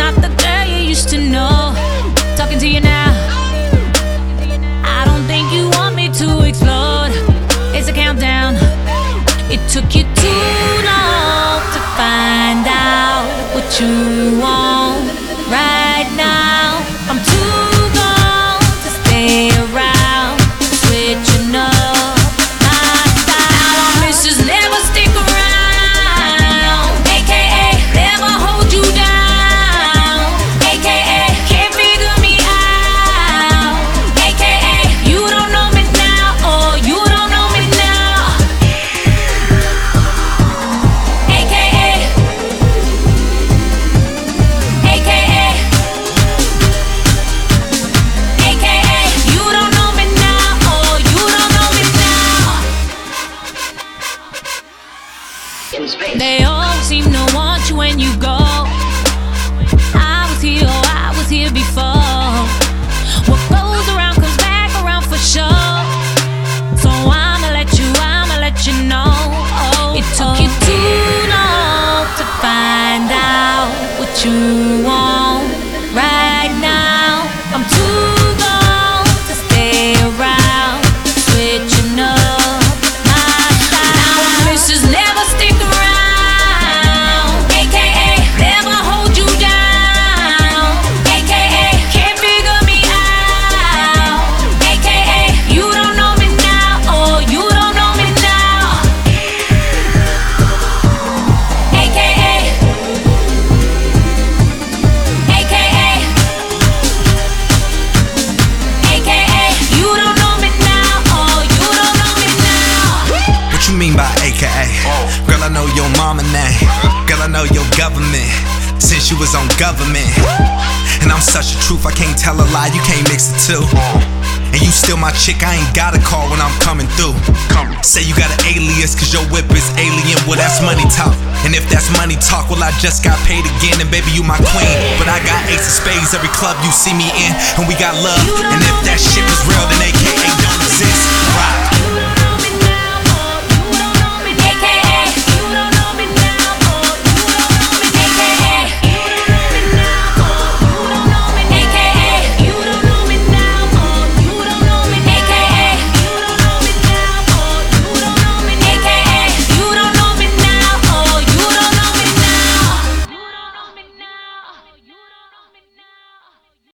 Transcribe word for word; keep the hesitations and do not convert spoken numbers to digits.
not the girl you used to know. Talking to you now, I don't think you want me to explode. It's a countdown. It took you too long to find out what you want right now. I'm too gone to stay around, switching up my style. Our missions never stick around, A K A never hold you down, A K A can't figure me out, A K A you don't know me now, or you don't know me now, A K A A K A A K A you don't know me now, or you don't know me now. They all seem to want you when you go. I was here, oh, I was here before. What goes around comes back around for sure. So I'ma let you, I'ma let you know. Oh, it took you too long to find out what you want right now. I'm too gone to stay around, switching up my style. Now our missions never stick around, A K A never hold you down, A K A can't figure me out, A K A you don't know me now, or you don't know me now, A K A A K A A K A you don't know me now, or you don't know me now. What you mean by A K A? Girl, I know your mama name. Girl, I know your government since you was on government. And I'm such a truth, I can't tell a lie, you can't mix the two. And you still my chick, I ain't got a call when I'm coming through. Say you got an alias cause your whip is alien, well that's money talk. And if that's money talk, well I just got paid again. And baby you my queen, but I got ace of spades every club you see me in. And we got love, and if that shit was real then A K A don't exist.